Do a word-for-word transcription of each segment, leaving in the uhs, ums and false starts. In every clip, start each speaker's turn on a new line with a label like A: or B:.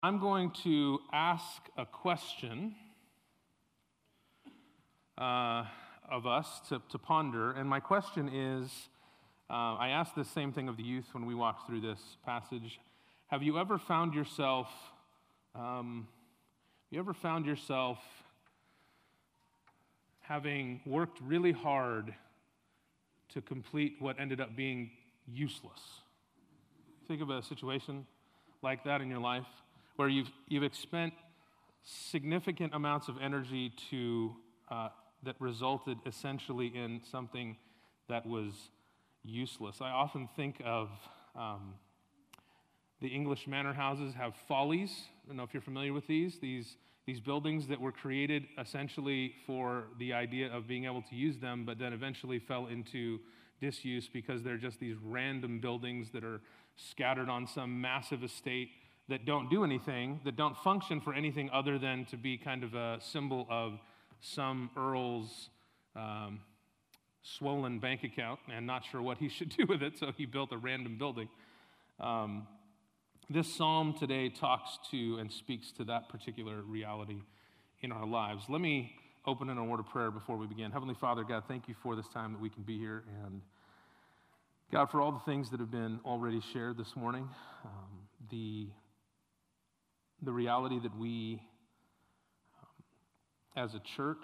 A: I'm going to ask a question uh, of us to, to ponder, and my question is, uh, I asked the same thing of the youth when we walked through this passage. Have you ever found yourself, um, you ever found yourself having worked really hard to complete what ended up being useless? Think of a situation like that in your life, where you've you've spent significant amounts of energy to uh, that resulted essentially in something that was useless. I often think of um, the English manor houses have follies. I don't know if you're familiar with these. These these buildings that were created essentially for the idea of being able to use them, but then eventually fell into disuse because they're just these random buildings that are scattered on some massive estate that don't do anything, that don't function for anything other than to be kind of a symbol of some earl's um, swollen bank account and not sure what he should do with it, so he built a random building. Um, this psalm today talks to and speaks to that particular reality in our lives. Let me open in a word of prayer before we begin. Heavenly Father, God, thank you for this time that we can be here, and God, for all the things that have been already shared this morning, um, the the reality that we, um, as a church,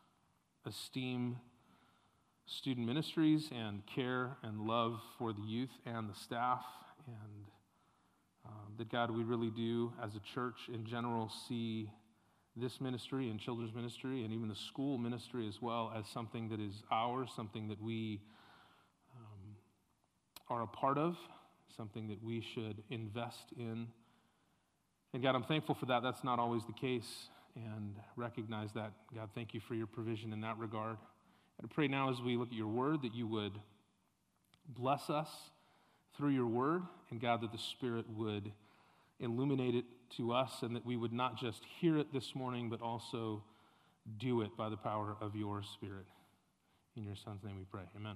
A: esteem student ministries and care and love for the youth and the staff, and um, that, God, we really do, as a church in general, see this ministry and children's ministry and even the school ministry as well as something that is ours, something that we um, are a part of, something that we should invest in. And God, I'm thankful for that. That's not always the case, and recognize that. God, thank you for your provision in that regard. And I pray now as we look at your word that you would bless us through your word, and God, that the Spirit would illuminate it to us, and that we would not just hear it this morning, but also do it by the power of your Spirit. In your Son's name we pray. Amen.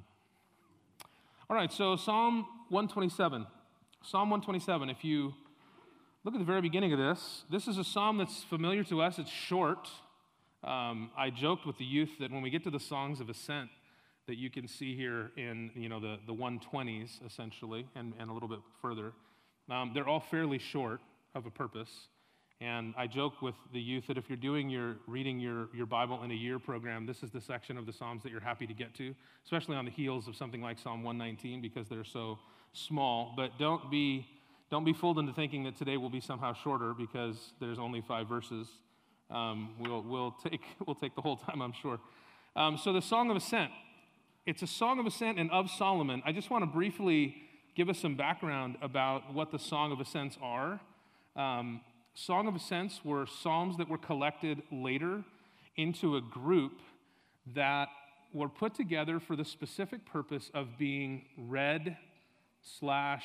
A: All right, so Psalm one twenty-seven. Psalm one twenty-seven, if you look at the very beginning of this. This is a psalm that's familiar to us. It's short. Um, I joked with the youth that when we get to the songs of ascent, that you can see here in you know the, the one twenties, essentially, and, and a little bit further. Um, they're all fairly short of a purpose. And I joke with the youth that if you're doing your reading your, your Bible in a year program, this is the section of the Psalms that you're happy to get to, especially on the heels of something like Psalm one nineteen, because they're so small. But don't be Don't be fooled into thinking that today will be somehow shorter because there's only five verses. Um, we'll we'll take we'll take the whole time, I'm sure. Um, so the Song of Ascent, it's a Song of Ascent and of Solomon. I just want to briefly give us some background about what the Song of Ascents are. Um, Song of Ascents were psalms that were collected later into a group that were put together for the specific purpose of being read slash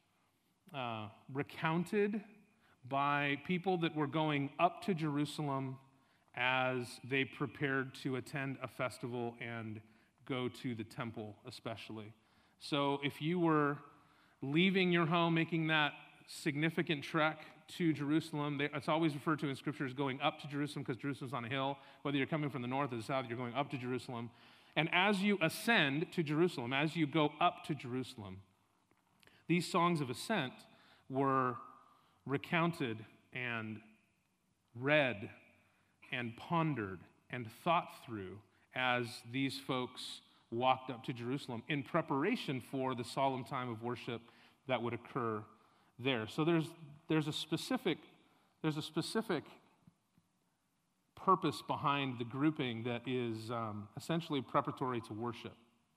A: Uh, recounted by people that were going up to Jerusalem as they prepared to attend a festival and go to the temple especially. So if you were leaving your home, making that significant trek to Jerusalem, they, it's always referred to in Scripture as going up to Jerusalem because Jerusalem's on a hill. Whether you're coming from the north or the south, you're going up to Jerusalem. And as you ascend to Jerusalem, as you go up to Jerusalem, these songs of ascent were recounted and read and pondered and thought through as these folks walked up to Jerusalem in preparation for the solemn time of worship that would occur there. So there's there's a specific there's a specific purpose behind the grouping that is um, essentially preparatory to worship.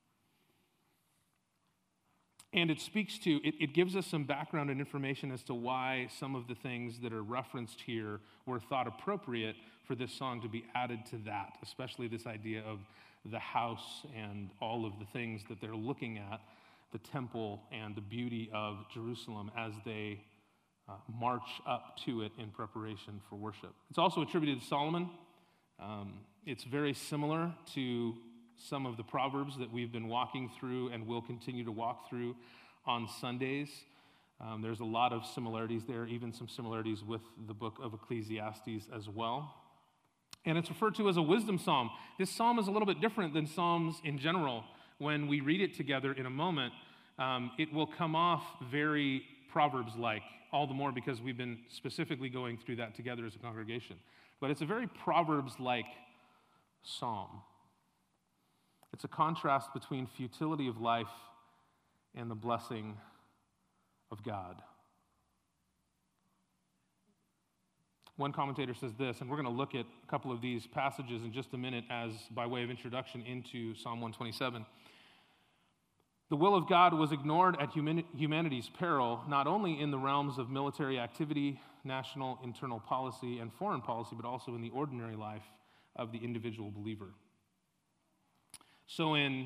A: And it speaks to, it, it gives us some background and information as to why some of the things that are referenced here were thought appropriate for this song to be added to that, especially this idea of the house and all of the things that they're looking at, the temple and the beauty of Jerusalem as they uh, march up to it in preparation for worship. It's also attributed to Solomon. Um, it's very similar to some of the Proverbs that we've been walking through and will continue to walk through on Sundays. Um, there's a lot of similarities there, even some similarities with the book of Ecclesiastes as well. And it's referred to as a wisdom psalm. This psalm is a little bit different than psalms in general. When we read it together in a moment, um, it will come off very Proverbs-like, all the more because we've been specifically going through that together as a congregation. But it's a very Proverbs-like psalm. It's a contrast between futility of life and the blessing of God. One commentator says this, and we're going to look at a couple of these passages in just a minute as by way of introduction into Psalm one twenty-seven. The will of God was ignored at human- humanity's peril, not only in the realms of military activity, national internal policy, and foreign policy, but also in the ordinary life of the individual believer. So in,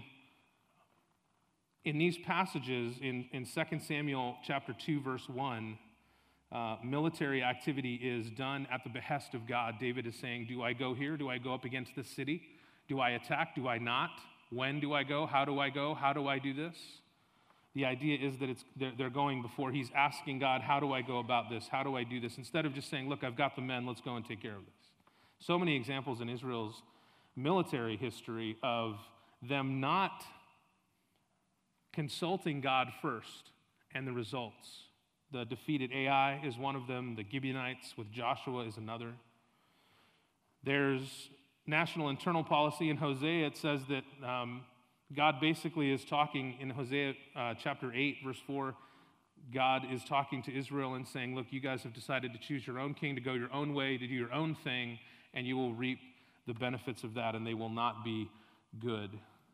A: in these passages, in, in Second Samuel chapter two, verse one, uh, military activity is done at the behest of God. David is saying, do I go here? Do I go up against this city? Do I attack? Do I not? When do I go? How do I go? How do I do this? The idea is that it's they're, they're going before he's asking God, how do I go about this? How do I do this? Instead of just saying, look, I've got the men, let's go and take care of this. So many examples in Israel's military history of them not consulting God first and the results. The defeated Ai is one of them. The Gibeonites with Joshua is another. There's national internal policy. In Hosea, it says that um, God basically is talking in Hosea uh, chapter eight, verse four. God is talking to Israel and saying, look, you guys have decided to choose your own king, to go your own way, to do your own thing, and you will reap the benefits of that, and they will not be good.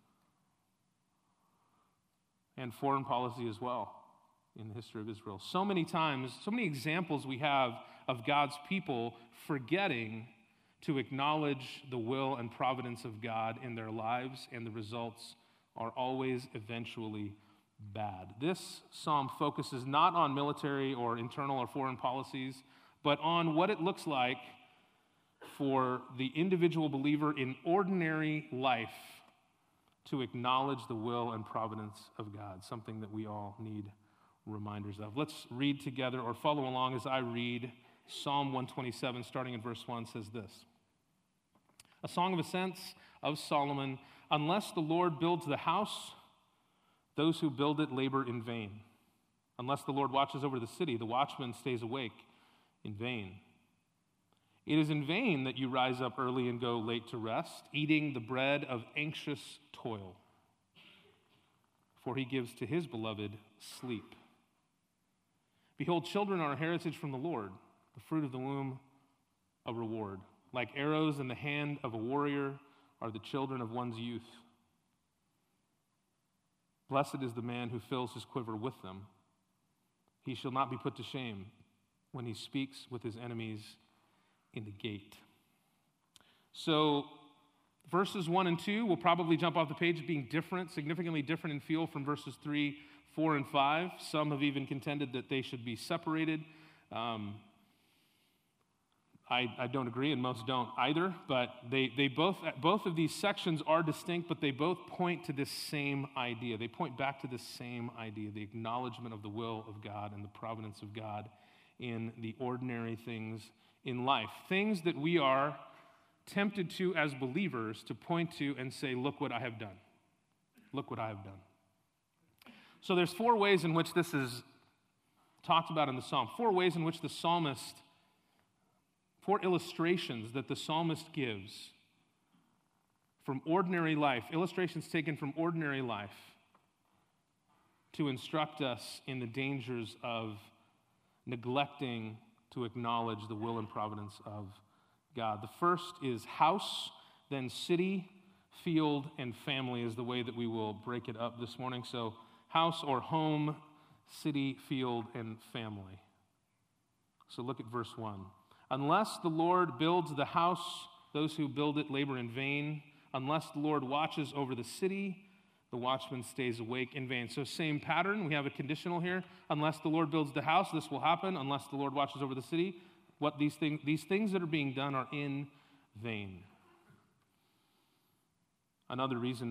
A: And foreign policy as well in the history of Israel. So many times, so many examples we have of God's people forgetting to acknowledge the will and providence of God in their lives, and the results are always eventually bad. This psalm focuses not on military or internal or foreign policies, but on what it looks like for the individual believer in ordinary life to acknowledge the will and providence of God, something that we all need reminders of. Let's read together or follow along as I read. Psalm one twenty-seven, starting in verse one, says this. A song of ascents of Solomon. Unless the Lord builds the house, those who build it labor in vain. Unless the Lord watches over the city, the watchman stays awake in vain. It is in vain that you rise up early and go late to rest, eating the bread of anxious toil. For he gives to his beloved sleep. Behold, children are a heritage from the Lord, the fruit of the womb a reward. Like arrows in the hand of a warrior are the children of one's youth. Blessed is the man who fills his quiver with them. He shall not be put to shame when he speaks with his enemies in the gate. So verses one and two will probably jump off the page being different, significantly different in feel from verses three, four, and five. Some have even contended that they should be separated. Um, I, I don't agree, and most don't either, but they, they both, both of these sections are distinct, but they both point to this same idea. They point back to this same idea, the acknowledgement of the will of God and the providence of God in the ordinary things in life. Things that we are tempted to, as believers, to point to and say, look what I have done. Look what I have done. So there's four ways in which this is talked about in the psalm. Four ways in which the psalmist Four illustrations that the psalmist gives from ordinary life, illustrations taken from ordinary life to instruct us in the dangers of neglecting to acknowledge the will and providence of God. The first is house, then city, field, and family is the way that we will break it up this morning. So house or home, city, field, and family. So look at verse one. Unless the Lord builds the house, those who build it labor in vain. Unless the Lord watches over the city, the watchman stays awake in vain. So same pattern. We have a conditional here. Unless the Lord builds the house, this will happen. Unless the Lord watches over the city, what these things, these things that are being done are in vain. Another reason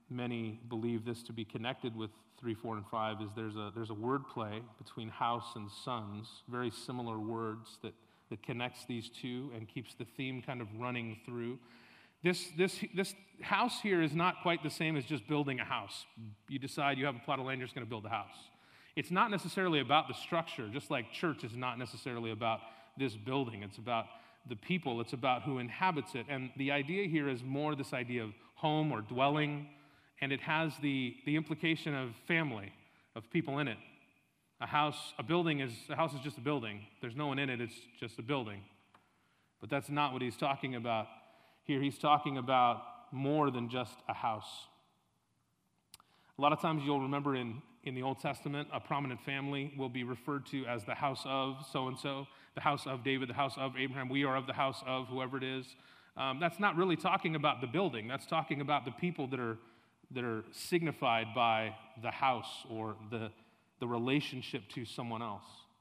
A: many believe this to be connected with three, four, and five, is there's a there's a word play between house and sons, very similar words that, that connects these two and keeps the theme kind of running through. This, this, this house here is not quite the same as just building a house. You decide you have a plot of land, you're just going to build a house. It's not necessarily about the structure, just like church is not necessarily about this building. It's about the people. It's about who inhabits it. And the idea here is more this idea of home or dwelling, and it has the, the implication of family, of people in it. A house, a building is, a house is just a building. There's no one in it, it's just a building. But that's not what he's talking about here. He's talking about more than just a house. A lot of times you'll remember in, in the Old Testament, a prominent family will be referred to as the house of so-and-so, the house of David, the house of Abraham. We are of the house of whoever it is. Um, that's not really talking about the building. That's talking about the people that are that are signified by the house or the, the relationship to someone else.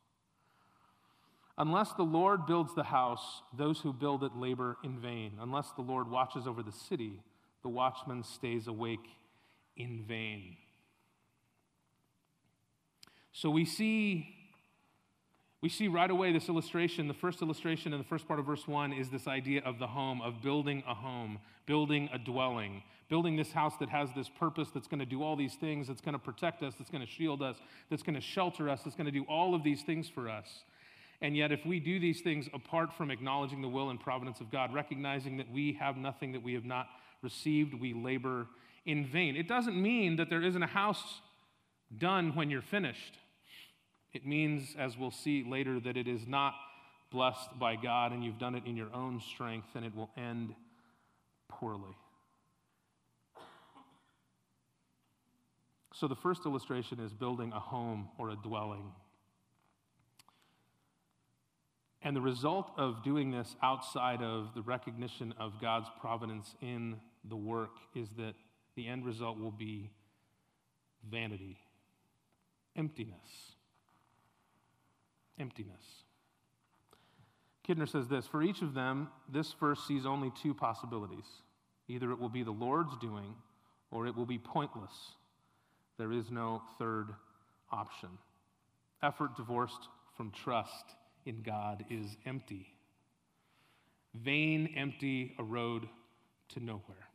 A: Unless the Lord builds the house, those who build it labor in vain. Unless the Lord watches over the city, the watchman stays awake in vain. So we see, we see right away this illustration. The first illustration in the first part of verse one is this idea of the home, of building a home, building a dwelling, building this house that has this purpose, that's going to do all these things, that's going to protect us, that's going to shield us, that's going to shelter us, that's going to do all of these things for us. And yet, if we do these things apart from acknowledging the will and providence of God, recognizing that we have nothing that we have not received, we labor in vain. It doesn't mean that there isn't a house done when you're finished. It means, as we'll see later, that it is not blessed by God and you've done it in your own strength and it will end poorly. So the first illustration is building a home or a dwelling. And the result of doing this outside of the recognition of God's providence in the work is that the end result will be vanity, emptiness. Emptiness. Kidner says this, for each of them, this verse sees only two possibilities. Either it will be the Lord's doing or it will be pointless. There is no third option. Effort divorced from trust in God is empty. Vain, empty, a road to nowhere.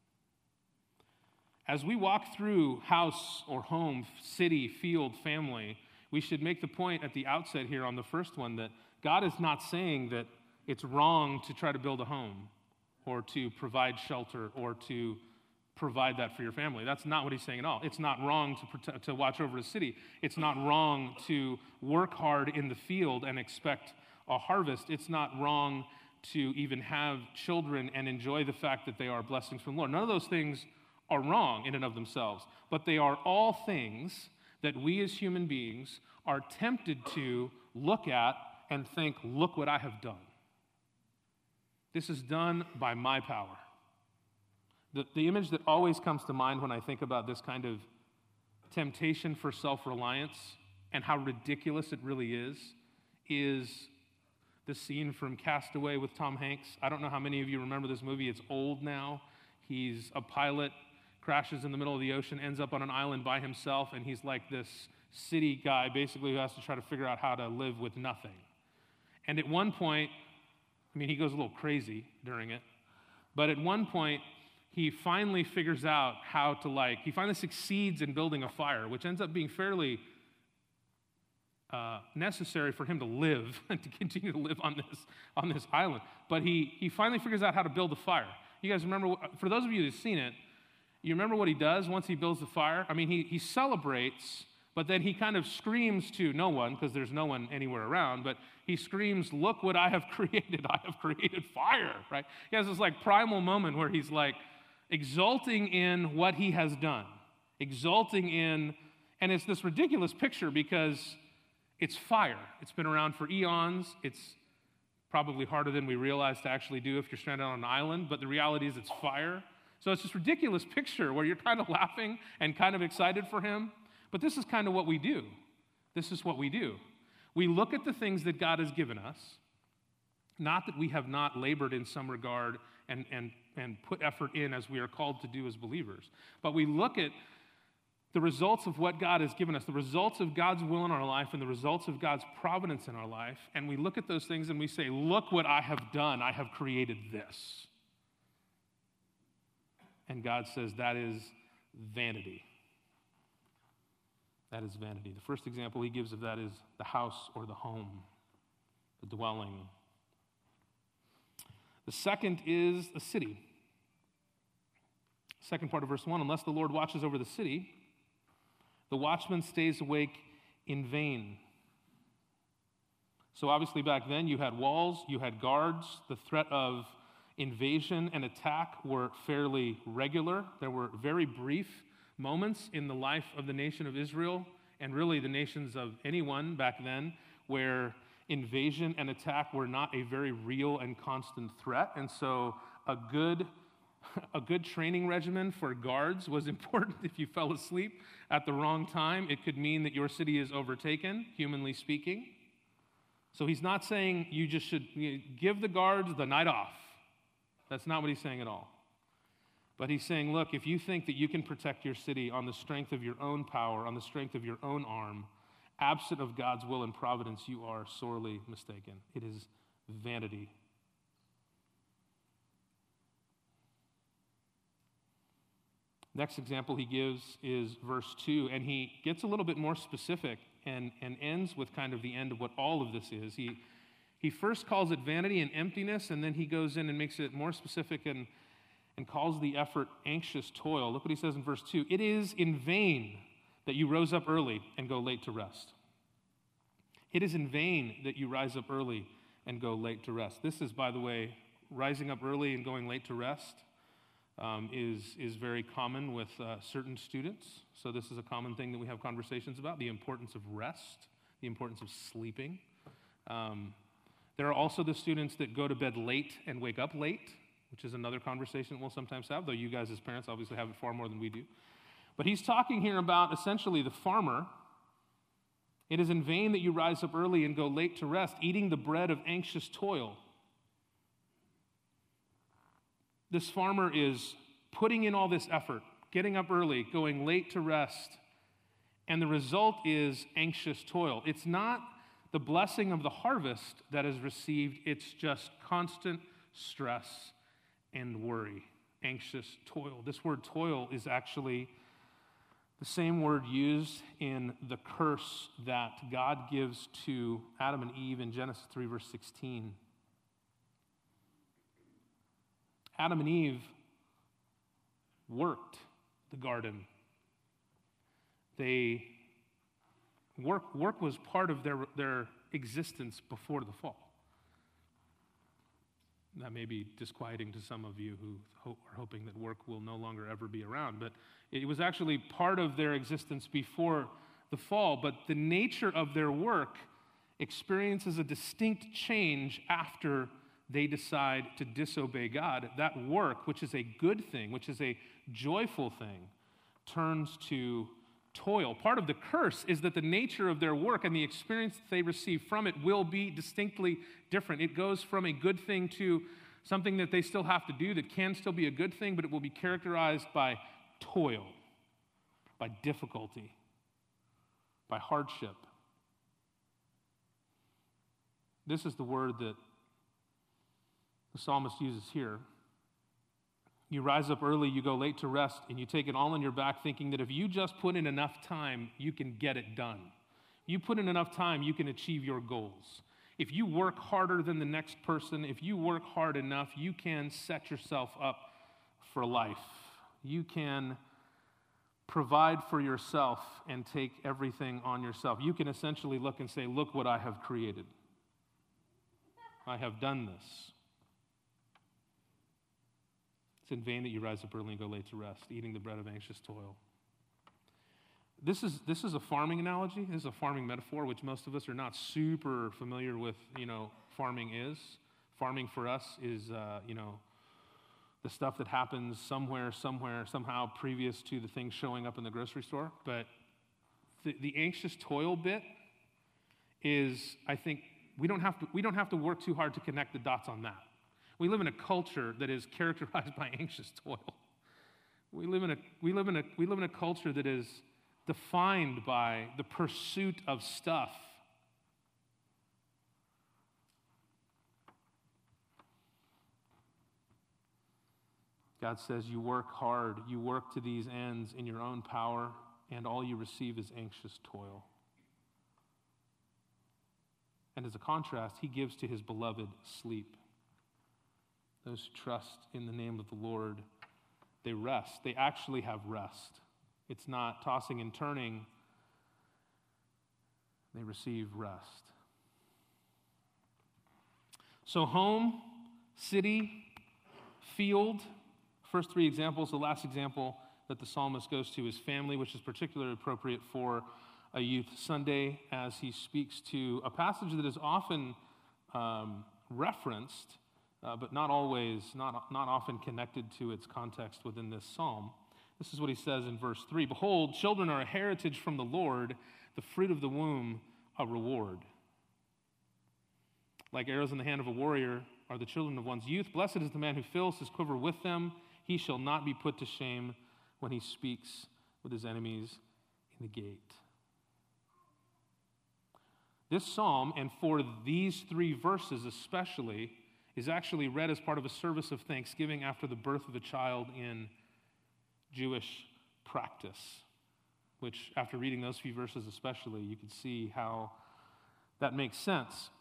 A: As we walk through house or home, city, field, family, we should make the point at the outset here on the first one that God is not saying that it's wrong to try to build a home or to provide shelter or to provide that for your family. That's not what he's saying at all. It's not wrong to protect, to watch over a city. It's not wrong to work hard in the field and expect a harvest. It's not wrong to even have children and enjoy the fact that they are blessings from the Lord. None of those things are wrong in and of themselves, but they are all things that we as human beings are tempted to look at and think, look what I have done. This is done by my power. The, the image that always comes to mind when I think about this kind of temptation for self-reliance and how ridiculous it really is, is the scene from Castaway with Tom Hanks. I don't know how many of you remember this movie. It's old now. He's a pilot, crashes in the middle of the ocean, ends up on an island by himself, and he's like this city guy basically who has to try to figure out how to live with nothing. And at one point, I mean, he goes a little crazy during it, but at one point, he finally figures out how to, like, he finally succeeds in building a fire, which ends up being fairly uh, necessary for him to live and to continue to live on this on this island. But he he finally figures out how to build a fire. You guys remember, for those of you who've seen it, you remember what he does once he builds the fire? I mean, he he celebrates, but then he kind of screams to no one, because there's no one anywhere around, but he screams, look what I have created. I have created fire, right? He has this, like, primal moment where he's, like, exulting in what he has done, exulting in, and it's this ridiculous picture because it's fire. It's been around for eons. It's probably harder than we realize to actually do if you're stranded on an island, but the reality is it's fire. So it's this ridiculous picture where you're kind of laughing and kind of excited for him, but this is kind of what we do. This is what we do. We look at the things that God has given us, not that we have not labored in some regard and, and, and put effort in as we are called to do as believers. But we look at the results of what God has given us, the results of God's will in our life and the results of God's providence in our life, and we look at those things and we say, look what I have done. I have created this. And God says that is vanity. That is vanity. The first example he gives of that is the house or the home, the dwelling. The second is a city. Second part of verse one, unless the Lord watches over the city, the watchman stays awake in vain. So obviously back then you had walls, you had guards. The threat of invasion and attack were fairly regular. There were very brief moments in the life of the nation of Israel, and really the nations of anyone back then, where invasion and attack were not a very real and constant threat. And so a good A good training regimen for guards was important. If you fell asleep at the wrong time, it could mean that your city is overtaken, humanly speaking. So he's not saying you just should give the guards the night off. That's not what he's saying at all. But he's saying, look, if you think that you can protect your city on the strength of your own power, on the strength of your own arm, absent of God's will and providence, you are sorely mistaken. It is vanity. Next example he gives is verse two, and he gets a little bit more specific and, and ends with kind of the end of what all of this is. He, he first calls it vanity and emptiness, and then he goes in and makes it more specific and, and calls the effort anxious toil. Look what he says in verse two. It is in vain that you rose up early and go late to rest. It is in vain that you rise up early and go late to rest. This is, by the way, rising up early and going late to rest. Um, is, is very common with uh, certain students. So this is a common thing that we have conversations about, the importance of rest, the importance of sleeping. Um, there are also the students that go to bed late and wake up late, which is another conversation that we'll sometimes have, though you guys as parents obviously have it far more than we do. But he's talking here about essentially the farmer. It is in vain that you rise up early and go late to rest, eating the bread of anxious toil. This farmer is putting in all this effort, getting up early, going late to rest, and the result is anxious toil. It's not the blessing of the harvest that is received, it's just constant stress and worry, anxious toil. This word toil is actually the same word used in the curse that God gives to Adam and Eve in Genesis three, verse sixteen. Adam and Eve worked the garden. They work work was part of their, their existence before the fall. That may be disquieting to some of you who hope, are hoping that work will no longer ever be around, but it was actually part of their existence before the fall. But the nature of their work experiences a distinct change after they decide to disobey God. That work, which is a good thing, which is a joyful thing, turns to toil. Part of the curse is that the nature of their work and the experience that they receive from it will be distinctly different. It goes from a good thing to something that they still have to do that can still be a good thing, but it will be characterized by toil, by difficulty, by hardship. This is the word that the psalmist uses here. You rise up early, you go late to rest, and you take it all on your back thinking that if you just put in enough time, you can get it done. You put in enough time, you can achieve your goals. If you work harder than the next person, if you work hard enough, you can set yourself up for life. You can provide for yourself and take everything on yourself. You can essentially look and say, look what I have created. I have done this. It's in vain that you rise up early and go late to rest, eating the bread of anxious toil. This is this is a farming analogy. This is a farming metaphor, which most of us are not super familiar with. You know, farming is. Farming for us is, uh, you know, the stuff that happens somewhere, somewhere, somehow previous to the things showing up in the grocery store. But the, the anxious toil bit is, I think, we don't have to we don't have to work too hard to connect the dots on that. We live in a culture that is characterized by anxious toil. We live in a, we live in a, we live in a culture that is defined by the pursuit of stuff. God says you work hard, you work to these ends in your own power, and all you receive is anxious toil. And as a contrast, he gives to his beloved sleep. Those who trust in the name of the Lord, they rest. They actually have rest. It's not tossing and turning. They receive rest. So home, city, field. First three examples. The last example that the psalmist goes to is family, which is particularly appropriate for a youth Sunday as he speaks to a passage that is often um, referenced, uh, but not always, not, not often connected to its context within this psalm. This is what he says in verse three. Behold, children are a heritage from the Lord, the fruit of the womb a reward. Like arrows in the hand of a warrior are the children of one's youth. Blessed is the man who fills his quiver with them. He shall not be put to shame when he speaks with his enemies in the gate. This psalm, and for these three verses especially, is actually read as part of a service of thanksgiving after the birth of a child in Jewish practice, which after reading those few verses especially, you can see how that makes sense.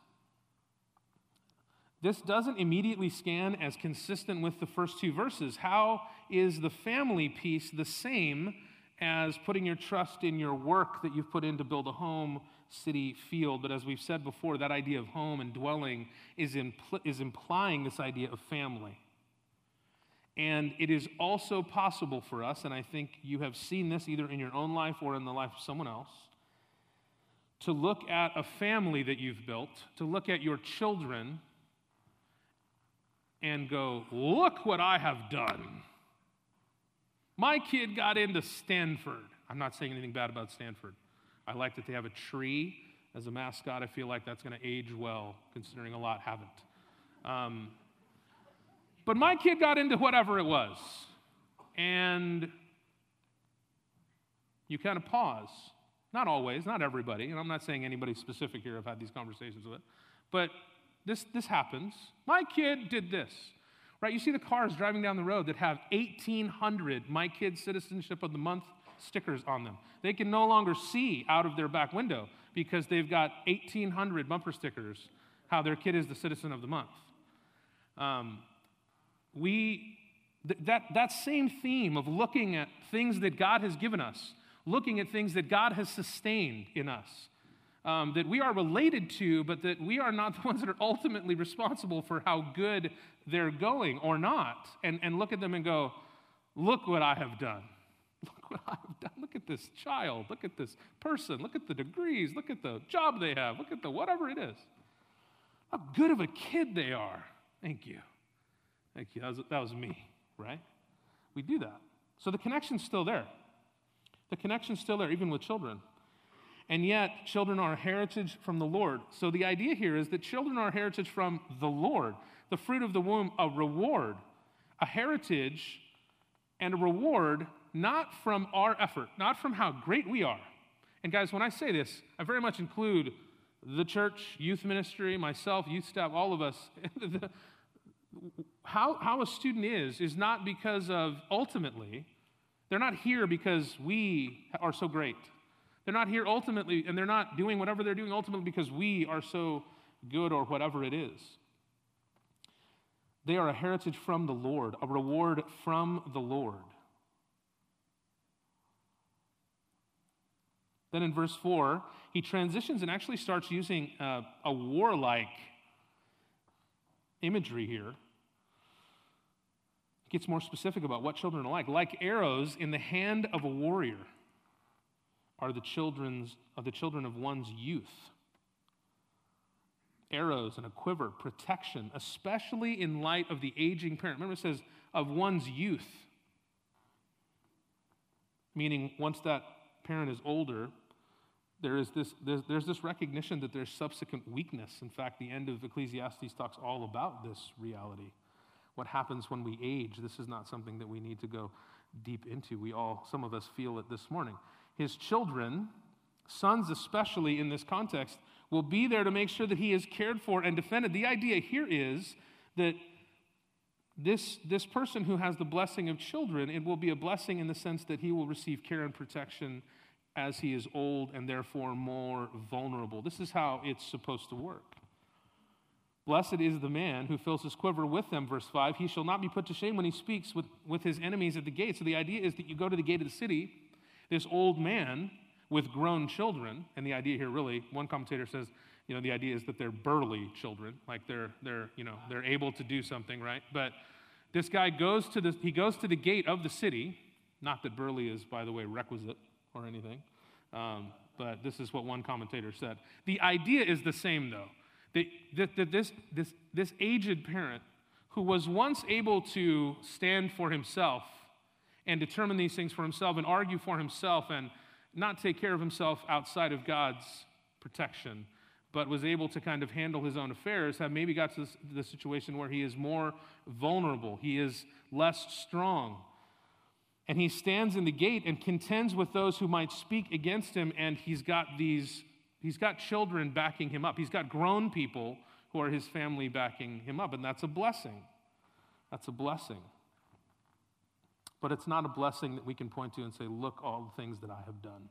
A: This doesn't immediately scan as consistent with the first two verses. How is the family piece the same as putting your trust in your work that you've put in to build a home, city, field? But as we've said before, that idea of home and dwelling is, impl- is implying this idea of family. And it is also possible for us, and I think you have seen this either in your own life or in the life of someone else, to look at a family that you've built, to look at your children and go, look what I have done. My kid got into Stanford. I'm not saying anything bad about Stanford. I like that they have a tree as a mascot. I feel like that's going to age well, considering a lot haven't. Um, but my kid got into whatever it was. And you kind of pause. Not always, not everybody. And I'm not saying anybody specific here. I've had these conversations with it. But This this happens. My kid did this, right? You see the cars driving down the road that have eighteen hundred My Kid Citizenship of the Month stickers on them. They can no longer see out of their back window because they've got eighteen hundred bumper stickers how their kid is the citizen of the month. Um, we th- that that same theme of looking at things that God has given us, looking at things that God has sustained in us. Um, that we are related to, but that we are not the ones that are ultimately responsible for how good they're going or not. And, and look at them and go, look what I have done. Look what I have done. Look at this child. Look at this person. Look at the degrees. Look at the job they have. Look at the whatever it is. How good of a kid they are. Thank you. Thank you. That was, that was me, right? We do that. So the connection's still there. The connection's still there, even with children. And yet, children are a heritage from the Lord. So the idea here is that children are a heritage from the Lord. The fruit of the womb, a reward. A heritage and a reward not from our effort, not from how great we are. And guys, when I say this, I very much include the church, youth ministry, myself, youth staff, all of us. how, how a student is, is not because of, ultimately, they're not here because we are so great. They're not here ultimately, and they're not doing whatever they're doing ultimately because we are so good or whatever it is. They are a heritage from the Lord, a reward from the Lord. Then in verse four, he transitions and actually starts using uh, a warlike imagery here. He gets more specific about what children are like. Like arrows in the hand of a warrior are the children's of the children of one's youth. Arrows and a quiver, protection, especially in light of the aging parent. Remember it says, of one's youth. Meaning once that parent is older, there is this, there's, there's this recognition that there's subsequent weakness. In fact, the end of Ecclesiastes talks all about this reality. what happens when we age. This is not something that we need to go deep into. We all, some of us feel it this morning. His children, sons especially in this context, will be there to make sure that he is cared for and defended. The idea here is that this, this person who has the blessing of children, it will be a blessing in the sense that he will receive care and protection as he is old and therefore more vulnerable. This is how it's supposed to work. Blessed is the man who fills his quiver with them, verse five. He shall not be put to shame when he speaks with, with his enemies at the gate. So the idea is that you go to the gate of the city, this old man with grown children, and the idea here really, one commentator says, you know, the idea is that they're burly children, like they're, they're, you know, they're able to do something, right? But this guy goes to the, he goes to the gate of the city, not that burly is, by the way, requisite or anything, um, but this is what one commentator said. The idea is the same, though. That, that, that this, this, this aged parent who was once able to stand for himself and determine these things for himself and argue for himself and not take care of himself outside of God's protection, but was able to kind of handle his own affairs, have maybe got to the situation where he is more vulnerable, he is less strong. And he stands in the gate and contends with those who might speak against him, and he's got these He's got children backing him up. He's got grown people who are his family backing him up, and that's a blessing. That's a blessing. But it's not a blessing that we can point to and say, look, all the things that I have done.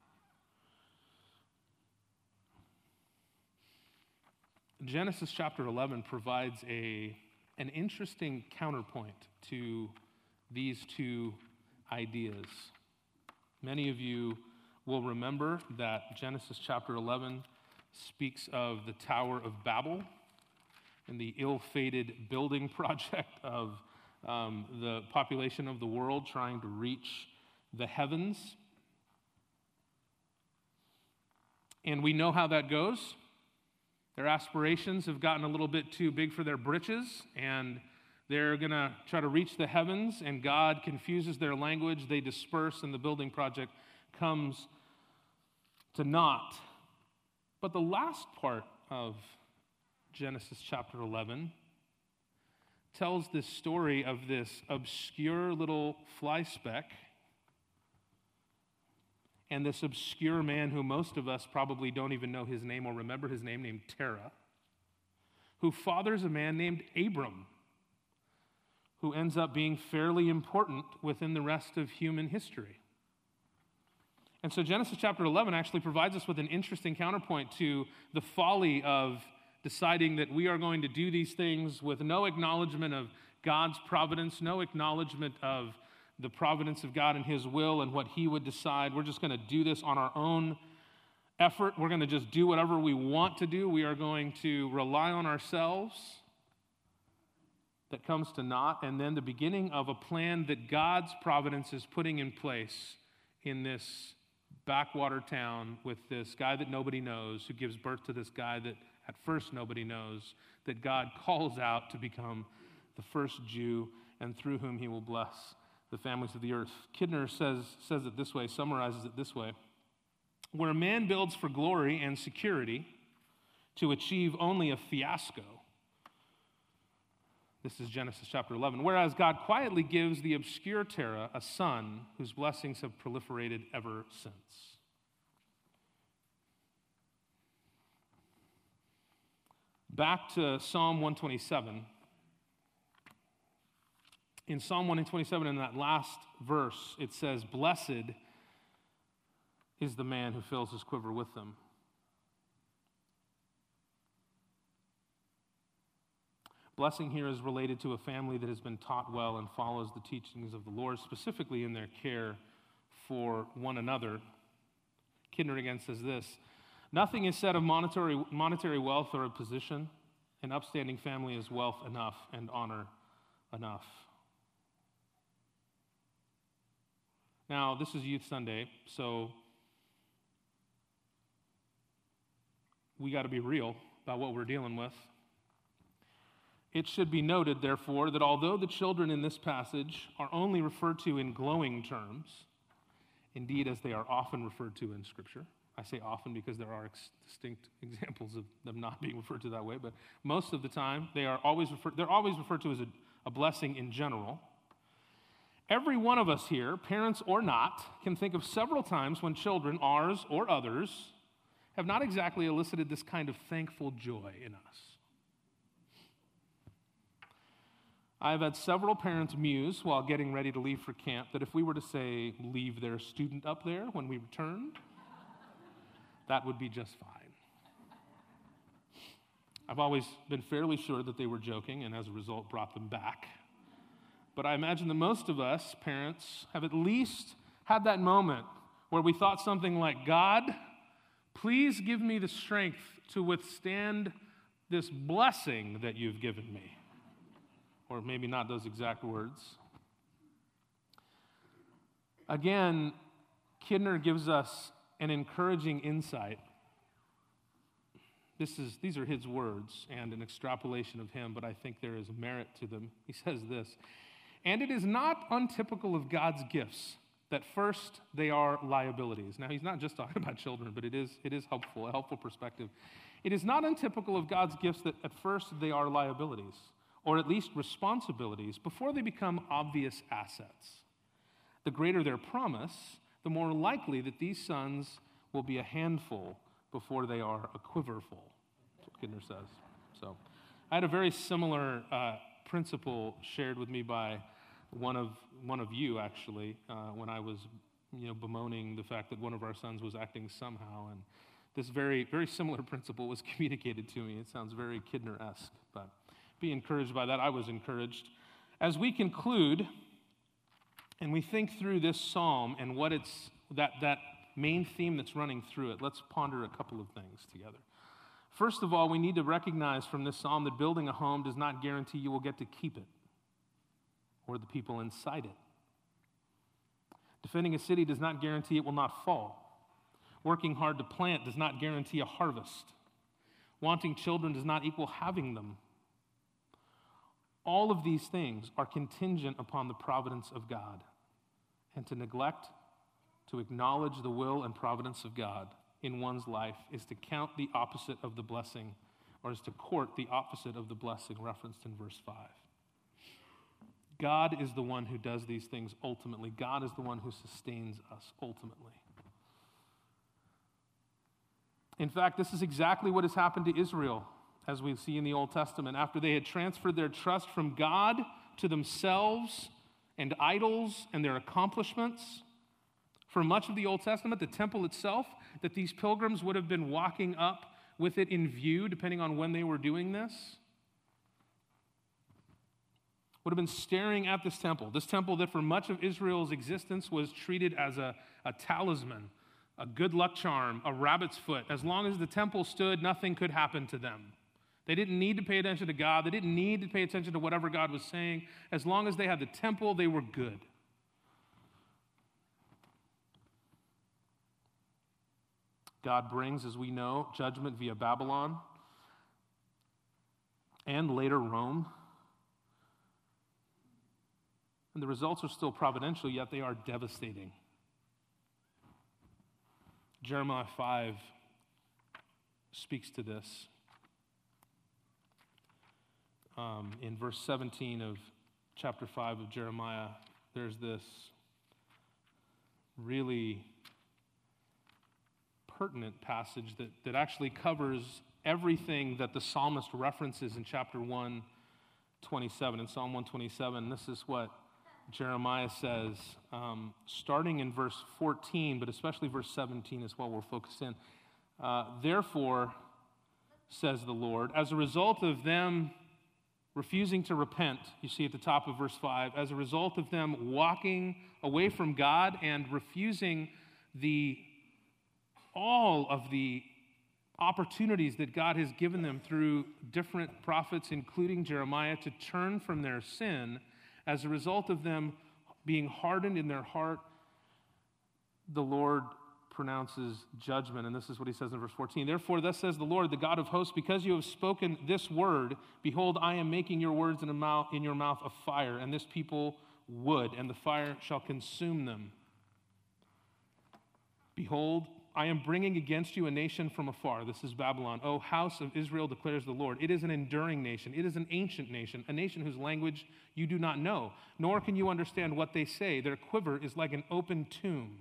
A: Genesis chapter eleven provides a, an interesting counterpoint to these two ideas. Many of you will remember that Genesis chapter eleven speaks of the Tower of Babel and the ill-fated building project of um, the population of the world trying to reach the heavens. And we know how that goes. Their aspirations have gotten a little bit too big for their britches, and they're going to try to reach the heavens, and God confuses their language. They disperse, and the building project comes to naught. But the last part of Genesis chapter eleven tells this story of this obscure little fly speck and this obscure man who most of us probably don't even know his name or remember his name, named Terah, who fathers a man named Abram, who ends up being fairly important within the rest of human history. And so Genesis chapter eleven actually provides us with an interesting counterpoint to the folly of deciding that we are going to do these things with no acknowledgement of God's providence, no acknowledgement of the providence of God and his will and what he would decide. We're just going to do this on our own effort. We're going to just do whatever we want to do. We are going to rely on ourselves. That comes to naught. And then the beginning of a plan that God's providence is putting in place in this backwater town with this guy that nobody knows, who gives birth to this guy that at first nobody knows, that God calls out to become the first Jew, and through whom he will bless the families of the earth. Kidner says, says it this way, summarizes it this way: where a man builds for glory and security to achieve only a fiasco. This is Genesis chapter eleven. Whereas God quietly gives the obscure Terah a son whose blessings have proliferated ever since. Back to Psalm one twenty-seven. In Psalm one twenty-seven, in that last verse, it says, "Blessed is the man who fills his quiver with them." Blessing here is related to a family that has been taught well and follows the teachings of the Lord, specifically in their care for one another. Kidner again says this: nothing is said of monetary, monetary wealth or of position. An upstanding family is wealth enough and honor enough. Now, this is Youth Sunday, so we got to be real about what we're dealing with. It should be noted, therefore, that although the children in this passage are only referred to in glowing terms, indeed as they are often referred to in Scripture, I say often because there are ex- distinct examples of them not being referred to that way, but most of the time they are always referred, they're always referred to as a, a blessing in general. Every one of us here, parents or not, can think of several times when children, ours or others, have not exactly elicited this kind of thankful joy in us. I've had several parents muse while getting ready to leave for camp that if we were to say, leave their student up there when we returned, that would be just fine. I've always been fairly sure that they were joking and as a result brought them back. But I imagine that most of us, parents, have at least had that moment where we thought something like, God, please give me the strength to withstand this blessing that you've given me. Or maybe not those exact words. Again, Kidner gives us an encouraging insight. This is, these are his words and an extrapolation of him, but I think there is merit to them. He says this, and it is not untypical of God's gifts that first they are liabilities. Now, he's not just talking about children, but it is, it is helpful, a helpful perspective. It is not untypical of God's gifts that at first they are liabilities, or at least responsibilities, before they become obvious assets. The greater their promise, the more likely that these sons will be a handful before they are a quiverful. That's what Kidner says. So I had a very similar uh, principle shared with me by one of one of you, actually, uh, when I was you know, bemoaning the fact that one of our sons was acting somehow. And this very, very similar principle was communicated to me. It sounds very Kidner-esque, but be encouraged by that. I was encouraged. As we conclude and we think through this psalm and what it's, that, that main theme that's running through it, let's ponder a couple of things together. First of all, we need to recognize from this psalm that building a home does not guarantee you will get to keep it or the people inside it. Defending a city does not guarantee it will not fall. Working hard to plant does not guarantee a harvest. Wanting children does not equal having them. All of these things are contingent upon the providence of God. And to neglect to acknowledge the will and providence of God in one's life is to count the opposite of the blessing, or is to court the opposite of the blessing referenced in verse five. God is the one who does these things ultimately. God is the one who sustains us ultimately. In fact, this is exactly what has happened to Israel, as we see in the Old Testament. After they had transferred their trust from God to themselves and idols and their accomplishments, for much of the Old Testament, the temple itself, that these pilgrims would have been walking up with it in view, depending on when they were doing this, would have been staring at this temple. This temple that for much of Israel's existence was treated as a, a talisman, a good luck charm, a rabbit's foot. As long as the temple stood, nothing could happen to them. They didn't need to pay attention to God. They didn't need to pay attention to whatever God was saying. As long as they had the temple, they were good. God brings, as we know, judgment via Babylon and later Rome. And the results are still providential, yet they are devastating. Jeremiah five speaks to this. Um, in verse seventeen of chapter five of Jeremiah, there's this really pertinent passage that, that actually covers everything that the psalmist references in chapter one twenty-seven. In Psalm one twenty-seven, this is what Jeremiah says, um, starting in verse fourteen, but especially verse seventeen is what we'll focus in. Uh, Therefore, says the Lord, as a result of them refusing to repent, you see at the top of verse five, as a result of them walking away from God and refusing the all of the opportunities that God has given them through different prophets, including Jeremiah, to turn from their sin, as a result of them being hardened in their heart, the Lord pronounces judgment. And this is what he says in verse fourteen. Therefore, thus says the Lord, the God of hosts, because you have spoken this word, behold, I am making your words in, a mouth, in your mouth a fire, and this people wood, and the fire shall consume them. Behold, I am bringing against you a nation from afar. This is Babylon. O house of Israel, declares the Lord. It is an enduring nation. It is an ancient nation, a nation whose language you do not know, nor can you understand what they say. Their quiver is like an open tomb.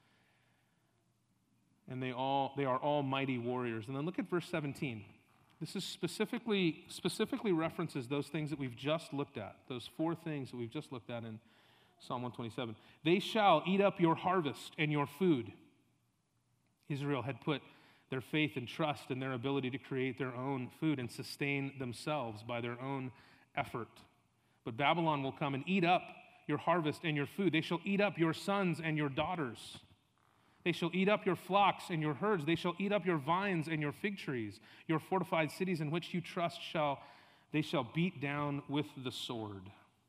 A: And they all they are all mighty warriors. And then look at verse seventeen. This is specifically specifically references those things that we've just looked at, those four things that we've just looked at in Psalm one twenty-seven. They shall eat up your harvest and your food. Israel had put their faith and trust in their ability to create their own food and sustain themselves by their own effort. But Babylon will come and eat up your harvest and your food. They shall eat up your sons and your daughters. They shall eat up your flocks and your herds. They shall eat up your vines and your fig trees. Your fortified cities in which you trust shall they shall beat down with the sword.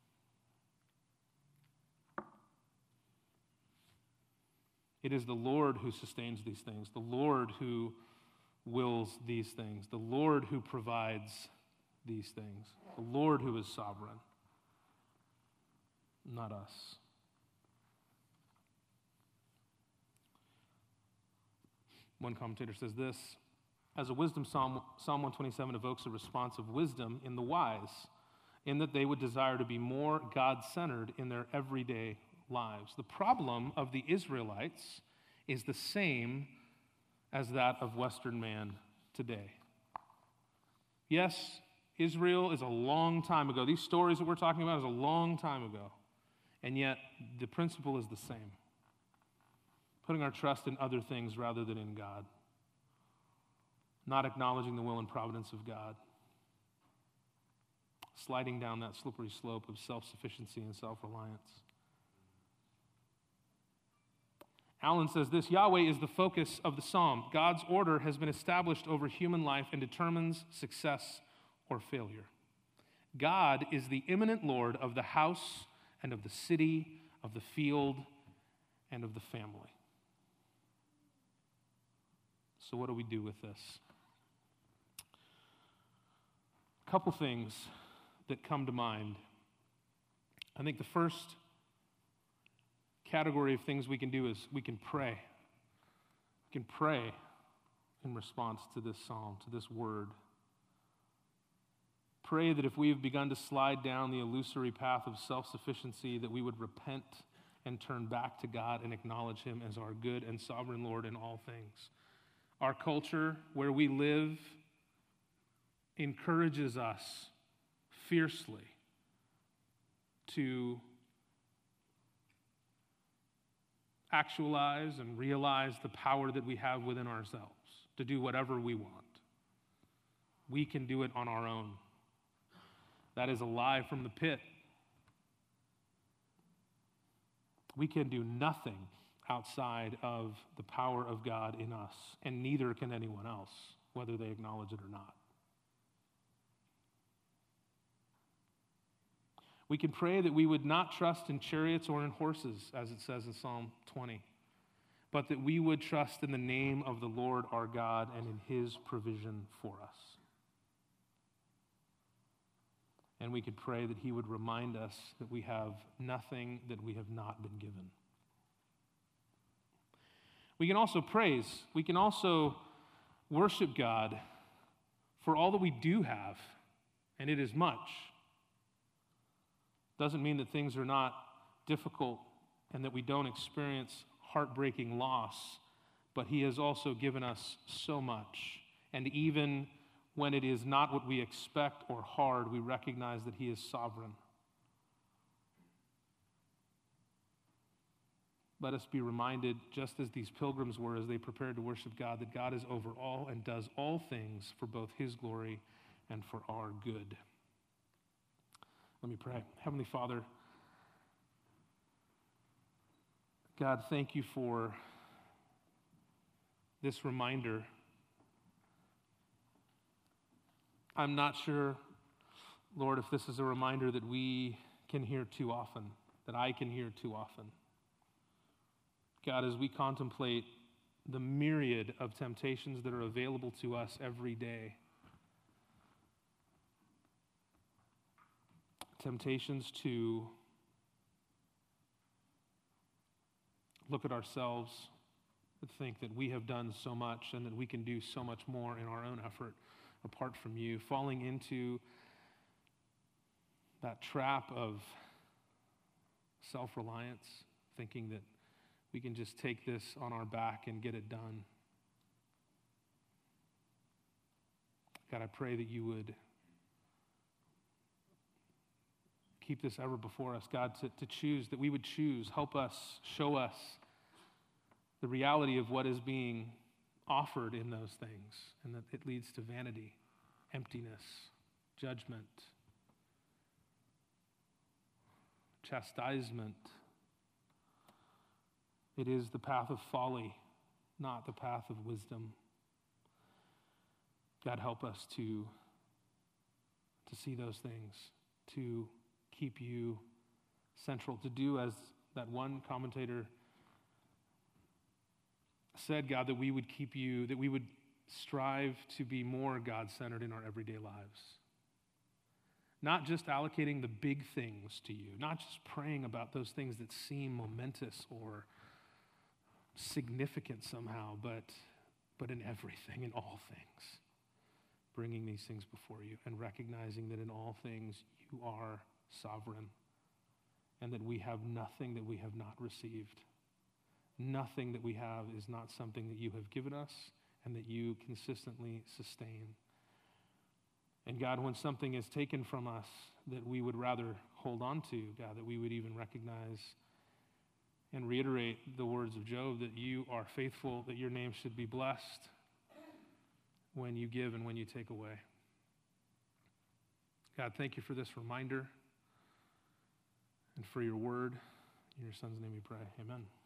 A: It is the Lord who sustains these things, the Lord who wills these things, the Lord who provides these things, the Lord who is sovereign, not us. One commentator says this: as a wisdom psalm, Psalm one twenty-seven evokes a response of wisdom in the wise, in that they would desire to be more God-centered in their everyday lives. The problem of the Israelites is the same as that of Western man today. Yes, Israel is a long time ago. These stories that we're talking about is a long time ago. And yet, the principle is the same. Putting our trust in other things rather than in God. Not acknowledging the will and providence of God. Sliding down that slippery slope of self-sufficiency and self-reliance. Allen says this: Yahweh is the focus of the psalm. God's order has been established over human life and determines success or failure. God is the immanent Lord of the house and of the city, of the field, and of the family. So what do we do with this? A couple things that come to mind. I think the first category of things we can do is we can pray. We can pray in response to this psalm, to this word. Pray that if we have begun to slide down the illusory path of self-sufficiency, that we would repent and turn back to God and acknowledge Him as our good and sovereign Lord in all things. Our culture, where we live, encourages us fiercely to actualize and realize the power that we have within ourselves to do whatever we want. We can do it on our own. That is a lie from the pit. We can do nothing outside of the power of God in us, and neither can anyone else, whether they acknowledge it or not. We can pray that we would not trust in chariots or in horses, as it says in Psalm twenty, but that we would trust in the name of the Lord our God and in His provision for us. And we could pray that He would remind us that we have nothing that we have not been given. We can also praise, we can also worship God for all that we do have, and it is much. Doesn't mean that things are not difficult and that we don't experience heartbreaking loss, but He has also given us so much. And even when it is not what we expect or hard, we recognize that He is sovereign. Let us be reminded, just as these pilgrims were as they prepared to worship God, that God is over all and does all things for both His glory and for our good. Let me pray. Heavenly Father, God, thank You for this reminder. I'm not sure, Lord, if this is a reminder that we can hear too often, that I can hear too often. God, as we contemplate the myriad of temptations that are available to us every day, temptations to look at ourselves that think that we have done so much and that we can do so much more in our own effort apart from you, falling into that trap of self-reliance, thinking that we can just take this on our back and get it done. God, I pray that you would keep this ever before us, God, to, to choose, that we would choose. Help us, show us the reality of what is being offered in those things, and that it leads to vanity, emptiness, judgment, chastisement. It is the path of folly, not the path of wisdom. God, help us to, to see those things, to keep you central, to do as that one commentator said, God, that we would keep you, that we would strive to be more God-centered in our everyday lives. Not just allocating the big things to you, not just praying about those things that seem momentous or significant somehow, but, but in everything, in all things, bringing these things before you and recognizing that in all things you are sovereign and that we have nothing that we have not received. Nothing that we have is not something that you have given us and that you consistently sustain. And God, when something is taken from us that we would rather hold on to, God, that we would even recognize and reiterate the words of Job, that you are faithful, that your name should be blessed when you give and when you take away. God, thank you for this reminder and for your word. In your son's name we pray. Amen.